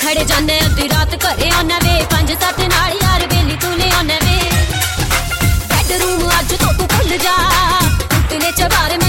खड़े जाने अद्धी रात घरे आने वे 5-7 नाल यार बेली तू ले आने वे बेडरूम अज तो तू भुल जा टूटने च बारे